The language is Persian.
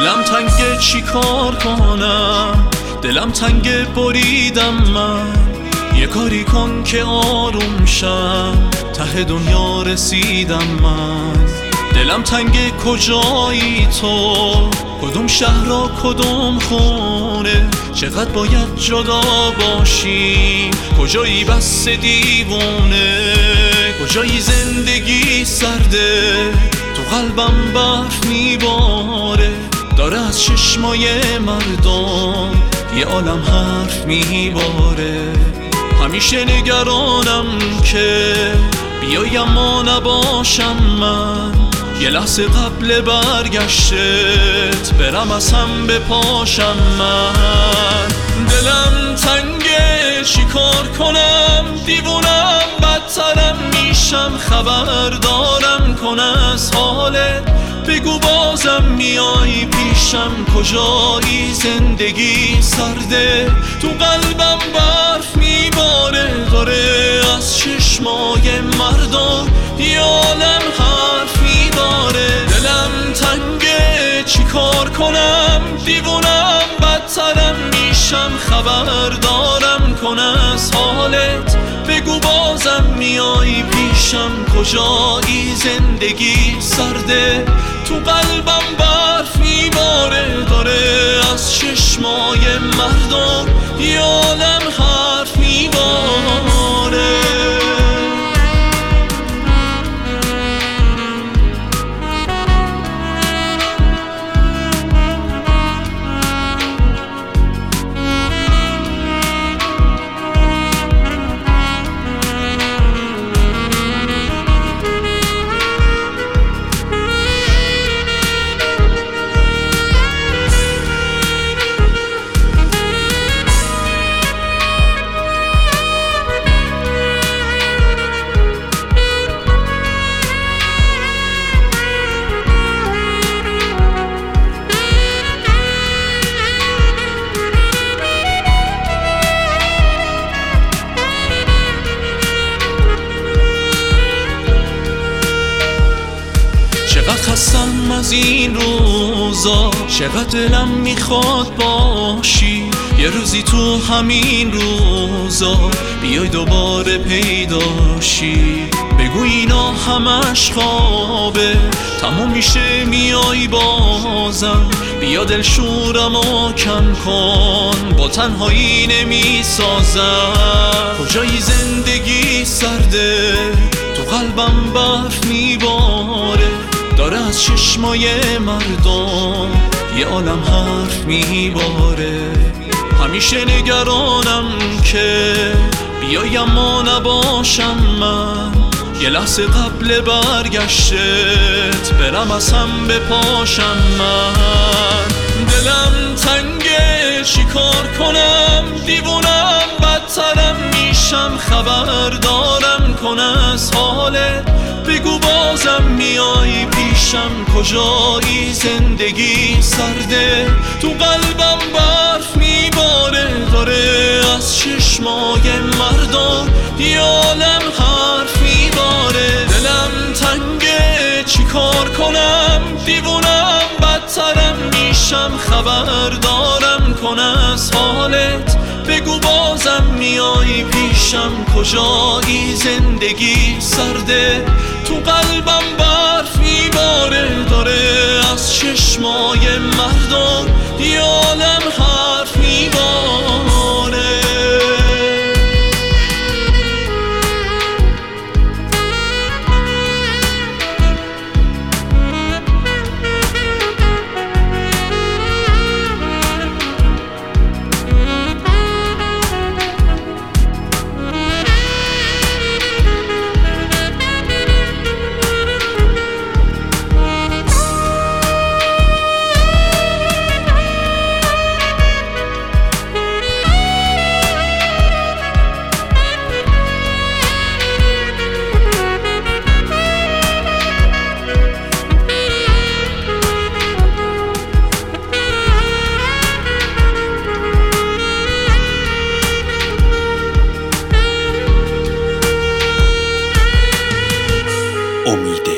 دلم تنگه چی کار کنم، دلم تنگه بریدم من. یه کاری کن که آروم شم، ته دنیا رسیدم من. دلم تنگه کجایی تو، کدوم شهر و کدوم خونه، چقدر باید جدا باشیم، کجایی بس دیوونه، کجایی زندگی سرده، تو قلبم برف میباره، داره از چشمای مردم یه عالم حرف میباره. همیشه نگرانم که بیای اما نباشم من، یه لحظه قبل برگشتت برم از هم بپاشم من. دلم تنگه چی کار کنم، دیوونم بدترم میشم، خبر دارم کن از حالت، بگو بازم میای پیشم، کجایی زندگی سرده، تو قلبم برف میباره، داره از چشمای مردم یه عالم حرف میباره. دلم تنگه چی کار کنم، دیوونم بدترم میشم، خبر دارم کن از حالت، بگو بازم میای پیشم، کجایی زندگی سرده، تو قلبم برف میباره، داره از چشمای مردم یه عالم حرف میباره. چقدر خستم از این روزا، چقدر دلم میخواد باشی، یه روزی تو همین روزا بیای دوباره پیداشی، بگو اینا همش خوابه، تموم میشه میای بازم، بیا دلشورمو کم کن، با تنهایی نمیسازم، کجایی زندگی سرده، تو قلبم برف میباره، داره از چشمای مردم یه عالم حرف میباره. همیشه نگرانم که بیای اما نباشم من، یه لحظه قبل برگشتت برم از هم بپاشم من. دلم تنگه چی کار کنم، دیوونم بدترم میشم، خبر دارم کن از حالت، بگو بازم میای پیشم، کجایی زندگی سرده، تو قلبم برف میباره، داره از چشمای مردم یه عالم حرف میباره. دلم تنگه چی کار کنم، دیوونم بدترم میشم، خبر دارم کن از حالت، بگو بازم میای پیشم، کجایی زندگی سرده، تو قلبم برف میباره، داره از چشمای مردم یه عالم حرف میباره. امید